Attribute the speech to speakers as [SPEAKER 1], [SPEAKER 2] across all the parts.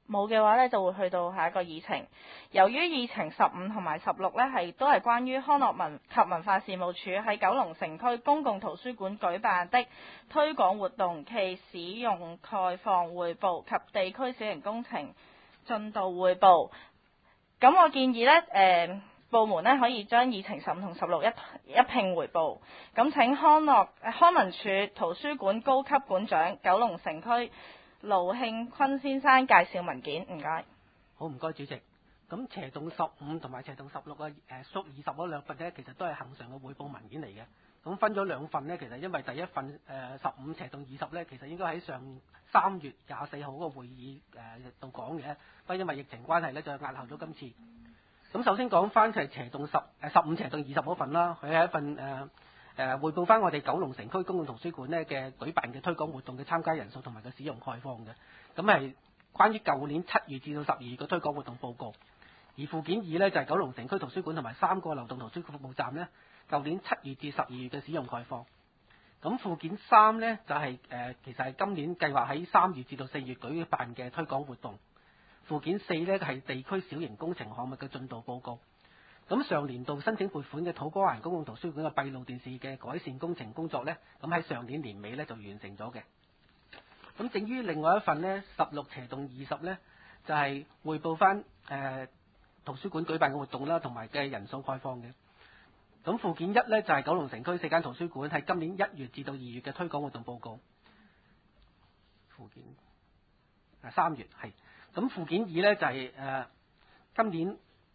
[SPEAKER 1] 冇嘅話呢，就會去到下一個議程。由於議程15同埋16呢都係關於康樂及文化事務署喺九龍城區公共圖書館舉辦的推廣活動其使用概況匯報及地區小型工程進度匯報。咁我建議呢，部門呢可以將議程15同16一併匯報。咁請康文署圖書館高級館長九龍城區盧慶坤先生介紹文件，唔該。
[SPEAKER 2] 好，唔該主席。咁斜棟15同埋斜棟16嘅縮20嗰兩份呢，其實都係恆常嘅匯報文件嚟嘅。咁分咗兩份呢，其實因為第一份15斜棟20呢，其實應該喺3月24號嗰個會議度講嘅，不過因為疫情關係呢，就押後咗今次。咁首先講翻就係15斜棟20嗰份啦，佢係一份匯報翻我哋九龍城區公共圖書館呢嘅舉辦嘅推廣活動嘅參加人數同埋個使用概況嘅。咁係關於舊年7月至到12月嘅推廣活動報告。而附件2呢，就係九龍城區圖書館同埋3個流動圖書服務站呢，舊年7月至12月嘅使用概況。咁附件3呢，就係其實係今年計劃喺3月至到4月舉辦嘅推廣活動。附件4呢，係地區小型工程項目嘅進度報告。咁上年度申請撥款嘅土瓜灣公共圖書館嘅閉路電視嘅改善工程工作呢，咁喺上年年尾呢就完成咗嘅。咁至於另外一份呢，16斜棟20呢，就係匯報翻圖書館舉辦嘅活動啦，同埋嘅人數概況嘅。咁附件1呢，就係九龍城區4間圖書館喺今年1月至到2月嘅推廣活動報告。附件3月係。咁附件2呢，就係今年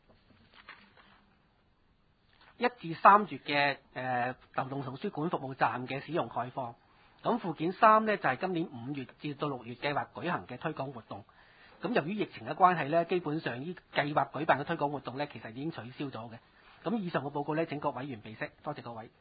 [SPEAKER 2] 1至3月嘅流動圖書館服務站嘅使用概況。咁附件3呢，就係今年5月至到6月計劃舉行嘅推廣活動。咁由於疫情嘅關係呢，基本上呢計劃舉辦嘅推廣活動呢，其實已經取消咗嘅。咁以上嘅報告呢，請各委員備悉，多謝各位。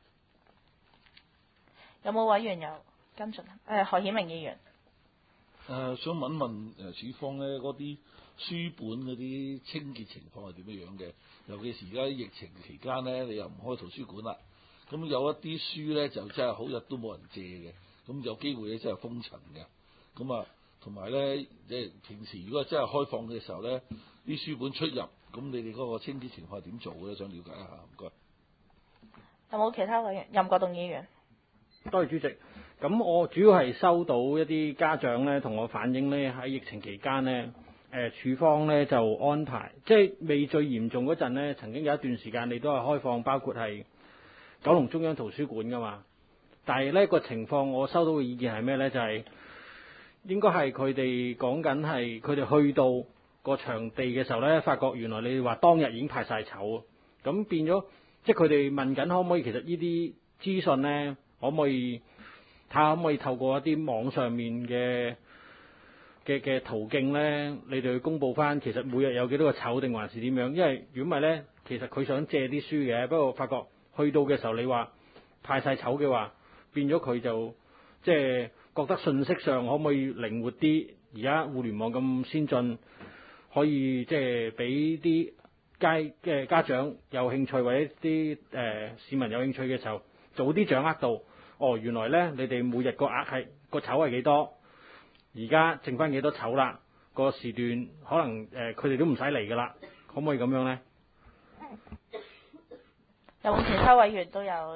[SPEAKER 1] 有冇委員有跟進？何顯明議員。
[SPEAKER 3] 想問處方呢嗰啲書本嗰啲清潔情況係點樣嘅？尤其是而家疫情期間呢，你又唔開圖書館啦，咁有一啲書呢，就真係好日都冇人借嘅，咁有機會咧真係封塵嘅。咁啊，同埋呢，即係平時如果真係開放嘅時候呢，啲書本出入，咁你哋嗰個清潔情況係點做嘅咧？想了解一下，唔該。
[SPEAKER 1] 有冇其他委員？任國棟議員。
[SPEAKER 4] 多謝主席。咁我主要係收到一啲家長咧同我反映咧，喺疫情期間咧，處方咧就安排，即係未最嚴重嗰陣咧，曾經有一段時間你都係開放，包括係九龍中央圖書館噶嘛。但係呢個情況，我收到嘅意見係咩咧？就係應該係佢哋講緊係佢哋去到個場地嘅時候咧，發覺原來你話當日已經派晒籌，咁變咗即係佢哋問緊可唔可以其實呢啲資訊咧，可唔可以睇下可唔可以透過一啲網上面嘅途徑咧，你哋去公佈翻其實每日有幾多個籌定還是點樣？因為如果唔係咧，其實佢想借啲書嘅，不過發覺去到嘅時候你話派晒籌嘅話，變咗佢就即係覺得信息上可唔可以靈活啲？而家互聯網咁先進，可以即係俾啲家長有興趣或者啲市民有興趣嘅時候，早啲掌握到。哦，原來咧你哋每日個額係個籌係幾多？而家剩翻幾多籌啦？個時段可能佢哋都唔使嚟噶啦，可唔可以咁樣咧？
[SPEAKER 1] 有冇其他委員都有？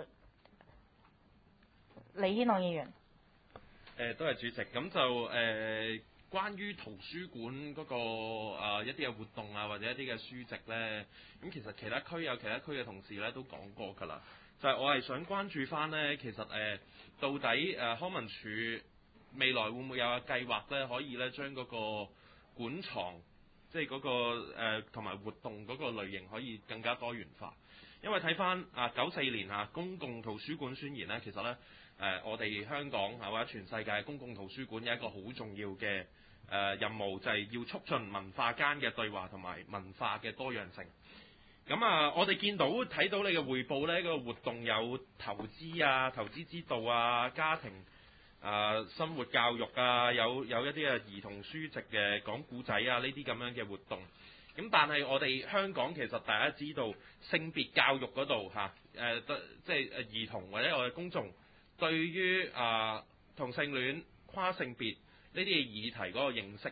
[SPEAKER 1] 李軒朗議員。
[SPEAKER 5] 多謝主席。咁就關於圖書館嗰個一啲嘅活動啊，或者一啲嘅書籍咧，咁其實其他區有其他區嘅同事咧都講過㗎啦。就係我係想關注翻咧，其實到底康文署未來會唔會有個計劃咧，可以咧將嗰個館藏，即係嗰個同埋活動嗰個類型可以更加多元化。因為睇翻94年公共圖書館宣言咧，其實咧我哋香港或者全世界公共圖書館有一個好重要嘅任務，就係要促進文化間嘅對話同埋文化嘅多樣性。咁我哋睇到你嘅匯報呢，個活動有投資啊、投資之道啊、家庭生活教育啊，有一啲嘅兒童書籍嘅講故仔啊，呢啲咁樣嘅活動。咁但係我哋香港其實大家知道性別教育嗰度即係兒童或者我哋公眾對於同性戀、跨性別呢啲嘅議題嗰個認識，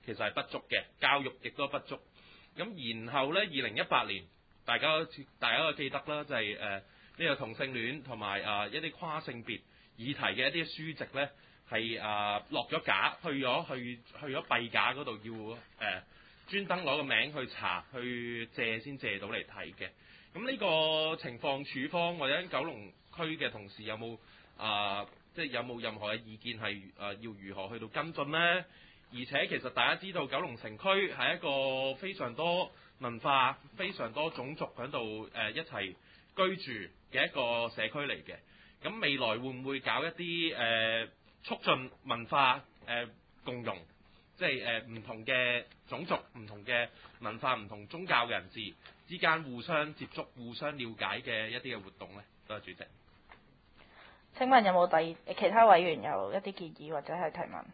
[SPEAKER 5] 其實係不足嘅，教育亦都不足。咁然後呢，2018年大家都記得啦，就係呢個同性戀同埋一啲跨性別議題嘅一啲書籍呢，係落咗架，去咗閉架嗰度，要專登攞個名去查去借先借到嚟睇嘅。咁呢個情況，署方或者九龍區嘅同事有冇即係有冇任何嘅意見係要如何去到跟進呢？而且其實大家知道九龍城區係一個非常多文化、非常多種族喺度一齊居住嘅一個社區嚟嘅。咁未來會唔會搞一啲促進文化共融，即係唔同嘅種族、唔同嘅文化、唔同宗教嘅人士之間互相接觸、互相了解嘅一啲嘅活動呢？多謝主席。
[SPEAKER 1] 請問有冇其他委員有一啲建議或者係提問？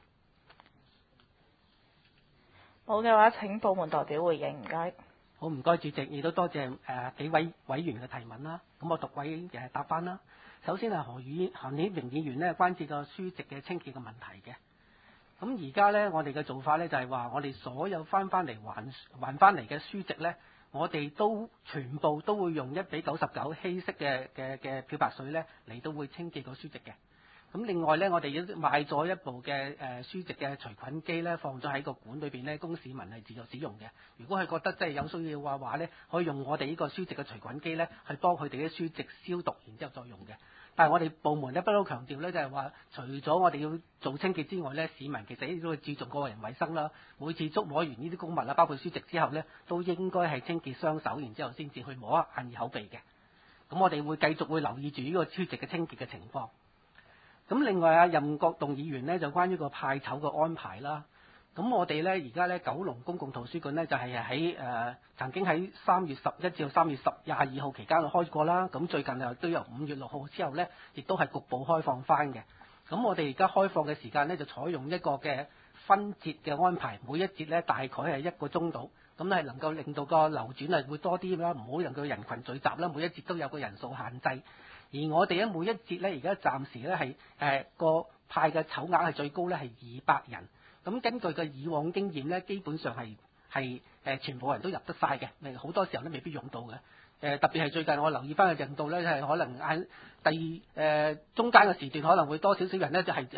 [SPEAKER 1] 冇嘅話，請部門代表回應，唔該。
[SPEAKER 2] 好，唔該主席，亦都多謝幾位委員嘅提問啦。咁我逐位答翻啦。首先係何顯明議員呢關注個書籍嘅清潔嘅問題嘅。咁而家呢，我哋嘅做法呢就係話，我哋所有翻嚟還翻嚟嘅書籍呢，我哋都全部都會用1:99稀釋嘅漂白水呢嚟到會清潔個書籍嘅。咁另外呢，我哋亦都買咗一部嘅書籍嘅除菌機呢，放咗喺個館裏邊呢，供市民係自助使用嘅。如果係覺得真係有需要嘅話呢，可以用我哋呢個書籍嘅除菌機呢，去幫佢哋啲書籍消毒，然之後再用嘅。但係我哋部門呢，不嬲強調呢，就係話，除咗我哋要做清潔之外呢，市民其實亦都會注重個人衞生啦。每次觸摸完呢啲公物啦，包括書籍之後呢，都應該係清潔雙手，然之後先至去摸眼耳口鼻嘅。咁我哋會繼續會留意住呢個書籍嘅清潔嘅情況。咁另外任國棟議員呢，就關於個派籌嘅安排啦。咁我哋呢，而家呢，九龍公共圖書館呢，就係喺曾經喺3月11至到3月22號期間開過啦。咁最近都由5月6號之後呢，亦都係局部開放翻嘅。咁我哋而家開放嘅時間呢，就採用一個嘅分節嘅安排，每一節呢，大概係1個鐘度，咁係能夠令到個流轉係會多啲啦，唔好令到人群聚集啦。每一節都有個人數限制。而我哋每一節咧，而家暫時咧係個派嘅籌額係最高咧係200人。咁根據嘅以往經驗咧，基本上係全部人都入得晒嘅，好多時候都未必用到嘅。特別係最近我留意翻嘅人數咧，係可能中間嘅時段可能會多少少人咧，就係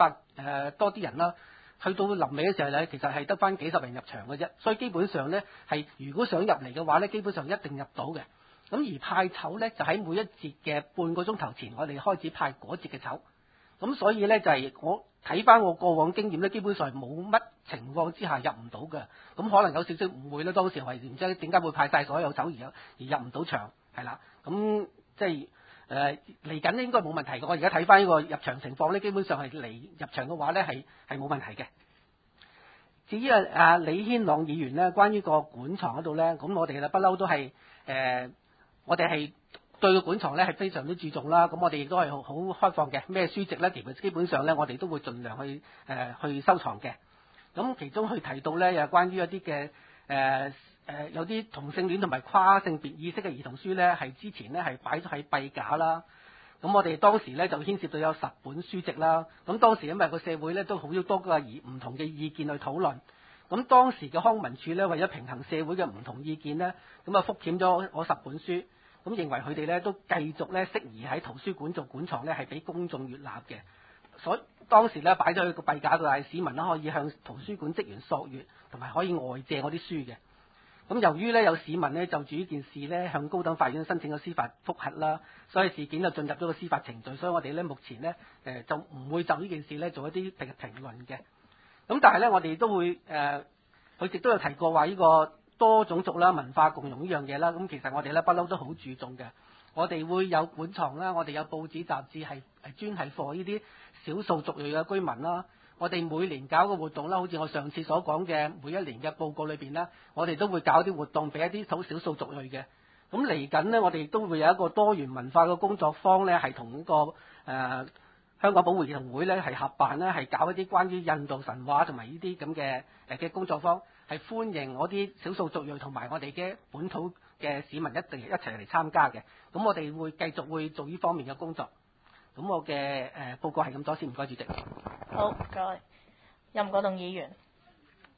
[SPEAKER 2] 100多啲人啦。去到臨尾嘅時候咧，其實係得翻幾十人入場嘅啫。所以基本上咧係如果想入嚟嘅話咧，基本上一定入到嘅。咁而派籌咧就喺每一節嘅半個鐘頭前，我哋開始派嗰節嘅籌。咁所以咧就係我睇翻我過往經驗咧，基本上係冇乜情況之下入唔到嘅。咁可能有少少誤會啦，當時係唔知點解會派晒所有籌而入唔到場，係啦。咁即係嚟緊應該冇問題嘅。我而家睇翻呢個入場情況咧，基本上係嚟入場嘅話咧係冇問題嘅。至於李軒朗議員咧，關於個館藏嗰度咧，咁我哋不嬲都係我哋係對個館藏咧係非常之注重啦。咁我哋亦都係好開放嘅，咩書籍咧，其實基本上咧我哋都會盡量去收藏嘅。咁其中佢提到咧，有關於一啲嘅有啲同性戀同埋跨性別意識嘅兒童書咧，係之前咧係擺咗喺閉架啦。咁我哋當時咧就牽涉到有10本書籍啦。咁當時因為個社會咧都好多個唔同嘅意見去討論。咁當時嘅康文署咧為咗平衡社會嘅唔同意見咧，咁覆檢咗我10本書。咁認為佢哋咧都繼續咧適宜喺圖書館做館藏咧，係俾公眾閲覽嘅。所以當時咧擺咗去個閉架度，係市民咧可以向圖書館職員索閲，同埋可以外借我啲書嘅。咁由於咧有市民咧就住呢件事咧向高等法院申請咗司法覆核啦，所以事件就進入咗個司法程序。所以我哋咧目前咧就唔會就呢件事咧做一啲評論嘅。咁但係咧我哋都會佢亦都有提過話呢個多種族啦、文化共融呢樣嘢啦。咁其實我哋咧不嬲都好注重嘅。我哋會有館藏啦，我哋有報紙雜誌係專係for呢啲少數族裔嘅居民啦。我哋每年搞個活動啦，好似我上次所講嘅每一年嘅報告裏邊啦，我哋都會搞啲活動俾一啲好少數族裔嘅。咁嚟緊呢，我哋亦都會有一個多元文化嘅工作坊咧，係同呢個香港保護兒童會咧係合辦咧，係搞一啲關於印度神話同埋呢啲咁嘅工作坊，係歡迎我啲少數族裔同埋我哋嘅本土嘅市民一定一齊嚟參加嘅。咁我哋會繼續會做呢方面嘅工作。咁我嘅報告係咁多先，唔該主席。
[SPEAKER 1] 好，唔該。任國棟議員。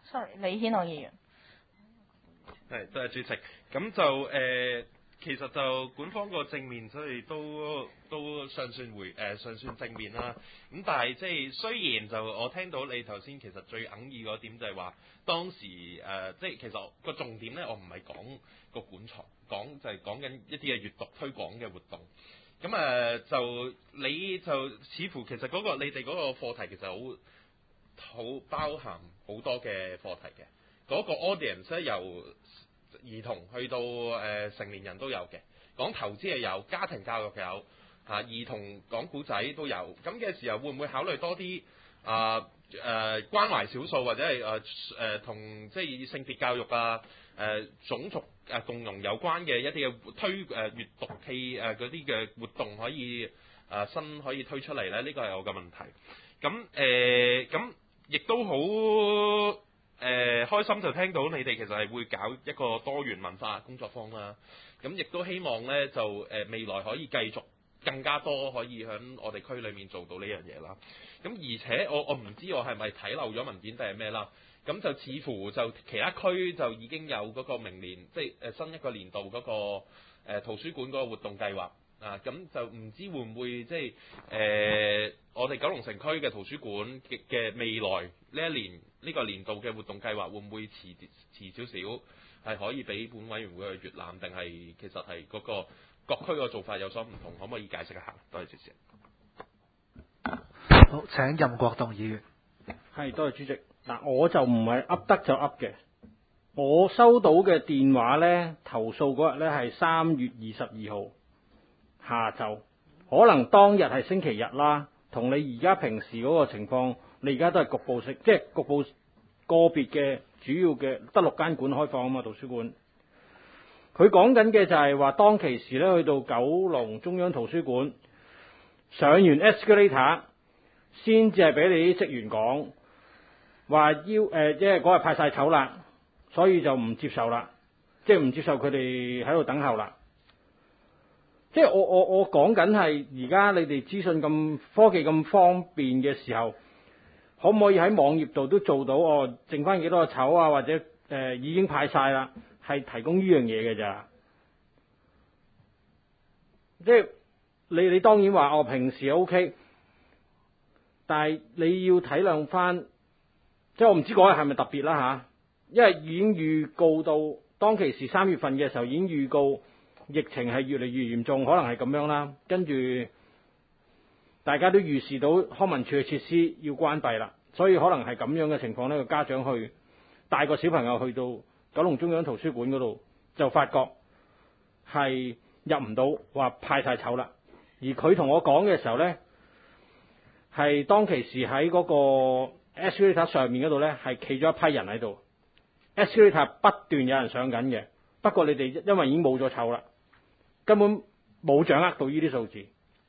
[SPEAKER 1] sorry， 李顯龍議員。
[SPEAKER 5] 係，多謝主席。咁就其實就管方個正面，所以都尚算正面啦。咁但係即係雖然就我聽到你頭先其實最哽耳嗰點就係話當時即係其實個重點咧，我唔係講個館藏，就係講緊一啲嘅閱讀推廣嘅活動。咁就你就似乎其實嗰個你哋嗰個課題其實好包含好多嘅課題嘅。嗰個 audience 咧由兒童去到成年人都有嘅，講投資係有，家庭教育有，兒童講古仔都有。咁嘅時候會唔會考慮多啲關懷少數或者係同即係性別教育種族共融有關嘅一啲嘅閱讀器嗰啲嘅活動可以可以推出嚟咧？呢個係我嘅問題。咁亦都好。開心就聽到你哋其實係會搞一個多元文化工作坊啦，咁亦都希望呢，就未來可以繼續更加多可以喺我哋區裏面做到呢樣嘢啦。咁而且我唔知我係咪睇漏咗文件定係咩啦？咁就似乎就其他區就已經有嗰個明年即係新一個年度嗰個圖書館嗰個活動計劃。咁就唔知會唔會即係我哋九龍城區嘅圖書館嘅未來呢一年呢個年度嘅活動計劃會唔會遲少少係可以俾本委員會去閱覽，定係其實係嗰個各區個做法有所唔同？可唔可以解釋一下？多謝主席。
[SPEAKER 6] 好，請任國棟議員。
[SPEAKER 4] 係，多謝主席。嗱，我就唔係噏得就噏嘅。我收到嘅電話呢，投訴嗰日呢係3月22號。下晝可能當日係星期日啦，同你而家平時嗰個情況，你而家都係局部性，即係局部個別嘅主要嘅得6間館開放啊嘛，圖書館。佢講緊嘅就係話，當其時咧去到九龍中央圖書館上完 escalator， 先至係俾你啲職員講話即係嗰日派晒籌啦，所以就唔接受啦，即係唔接受佢哋喺度等候啦。即係我講緊係而家你哋資訊咁科技咁方便嘅時候，可唔可以喺網頁度都做到剩翻幾多個籌啊？或者已經派晒啦，係提供呢樣嘢嘅咋？即係你當然話平時 OK， 但係你要體諒翻，即係我唔知嗰日係咪特別啦吓，因為已經預告到當其時3月份嘅時候已經預告。疫情係越嚟越嚴重，可能係咁樣啦。跟住大家都預示到康文署嘅設施要關閉啦，所以可能係咁樣嘅情況呢，個家長去帶個小朋友去到九龍中央圖書館嗰度，就發覺係入唔到，話派晒籌啦。而佢同我講嘅時候呢，係當其時喺嗰個 escalator 上面嗰度呢，係企咗一批人喺度 escalator 不斷有人上緊嘅。不過你哋因為已經冇咗籌啦，根本冇掌握到呢啲數字。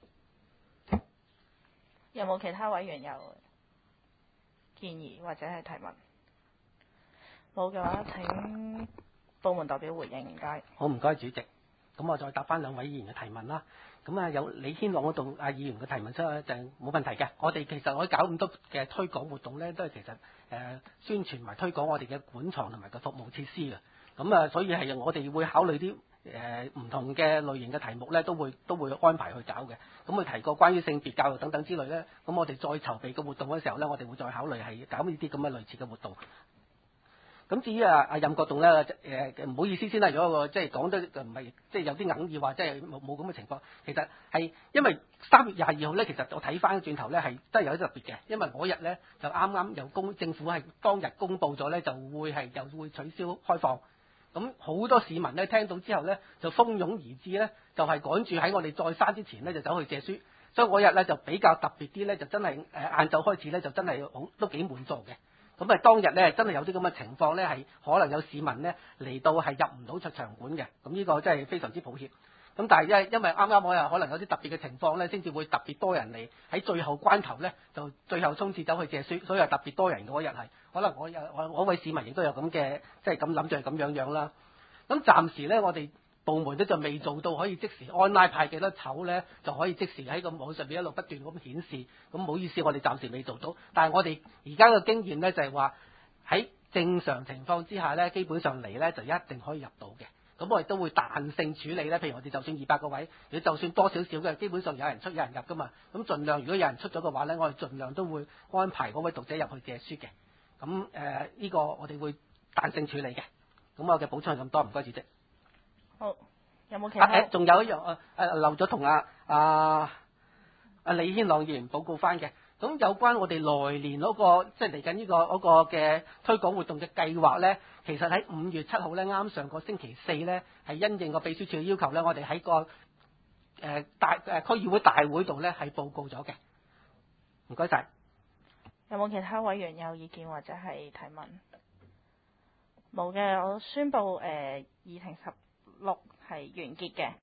[SPEAKER 1] 有冇其他委員有建議或者係提問？冇嘅話，請部門代表回應。唔該。
[SPEAKER 2] 好，唔該主席。咁我再答翻2位議員嘅提問啦。咁有李軒朗嗰度議員嘅提問出嚟就冇問題嘅。我哋其實我搞咁多嘅推廣活動咧，都係其實宣傳埋推廣我哋嘅館藏同埋個服務設施嘅。咁所以係我哋會考慮啲唔同嘅類型嘅題目咧，都會安排去搞嘅。咁佢提過關於性別教育等等之類咧，咁我哋再籌備個活動嘅時候咧，我哋會再考慮係搞呢啲咁嘅類似嘅活動。咁至於任國棟咧，唔好意思先啦，如果我即係講得唔係即係有啲哽耳話，即係冇咁嘅情況。其實係因為3月22號咧，其實我睇翻轉頭咧係真係有啲特別嘅，因為嗰日咧就啱啱政府係當日公佈咗咧，就會又會取消開放。咁好多市民咧聽到之後咧就蜂擁而至咧，就係趕住喺我哋再閂之前咧就走去借書。所以嗰日咧就比較特別啲咧，就真係晏晝開始咧就真係都幾滿座嘅。咁當日咧真係有啲咁嘅情況咧，係可能有市民咧嚟到係入唔到出場館嘅。咁呢個真係非常之抱歉。咁但係因為啱啱我又可能有啲特別嘅情況咧，先至會特別多人嚟喺最後關頭咧，就最後衝刺走去借書，所以係特別多人嗰日係。可能我位市民亦都有咁嘅，即係咁諗住係咁樣啦。咁暫時咧，我哋部門咧就未做到可以即時 online 派幾多籌咧，就可以即時喺個網上邊一路不斷咁顯示。咁唔好意思，我哋暫時未做到。但係我哋而家嘅經驗咧就係話喺正常情況之下咧，基本上嚟咧就一定可以入到嘅。咁我哋都會彈性處理咧，譬如我哋就算200個位，你就算多少少嘅，基本上有人出有人入噶嘛。咁盡量如果有人出咗嘅話咧，我哋盡量都會安排嗰位讀者入去借書嘅。咁呢個我哋會彈性處理嘅。咁我嘅補充係咁多，唔該主席。
[SPEAKER 1] 好，有冇其他？
[SPEAKER 2] 仲有一樣漏咗同李軒朗議員報告翻嘅。咁有關我哋來年嗰個即係嚟緊呢個嗰個嘅推廣活動嘅計劃咧，其實喺5月7號咧，啱上個星期四咧，係因應個秘書處嘅要求咧，我哋喺個區議會大會度咧係報告咗嘅。唔該晒。
[SPEAKER 1] 有冇其他委員有意見或者係提問？冇嘅，我宣布議程16係完結嘅。